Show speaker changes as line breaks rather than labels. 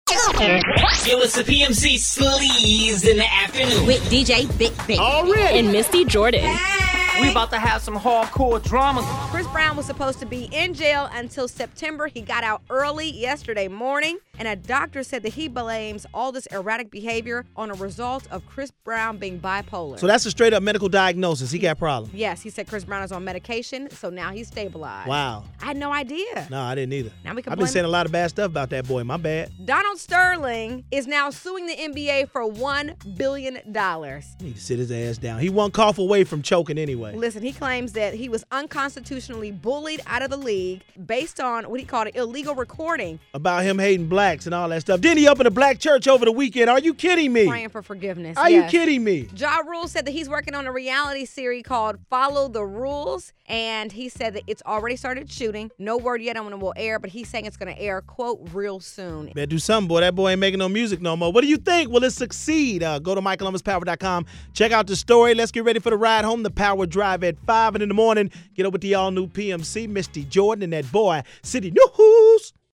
Yo, it's the PMC Sleaze in the afternoon.
With DJ Big Big.
Already.
And Misty Jordan.
We about to have some hardcore drama.
Chris Brown was supposed to be in jail until September. He got out early yesterday morning, and a doctor said that he blames all this erratic behavior on a result of Chris Brown being bipolar.
So that's a straight up medical diagnosis. He got problems.
Yes, he said Chris Brown is on medication, so now he's stabilized.
Wow.
I had no idea.
No, I didn't either.
Now we can
I've been
blame
saying a lot of bad stuff about that boy. My bad.
Donald Sterling is now suing the NBA for $1 billion.
He need to sit his ass down. He one cough away from choking anyway.
Listen, he claims that he was unconstitutionally bullied out of the league based on what he called an illegal recording.
About him hating blacks and all that stuff. Didn't he open a black church over the weekend? Are you kidding me?
Praying for forgiveness.
Are you kidding me?
Ja Rule said that he's working on a reality series called Follow the Rules, and he said that it's already started shooting. No word yet on when it will air, but he's saying it's going to air, quote, real soon.
Better do something, boy. That boy ain't making no music no more. What do you think? Will it succeed? Go to MyColumbusPower.com. Check out the story. Let's get ready for the ride home. The Power Drive at 5 in the morning. Get up with the all-new PMC, Misty Jordan, and that boy, City News.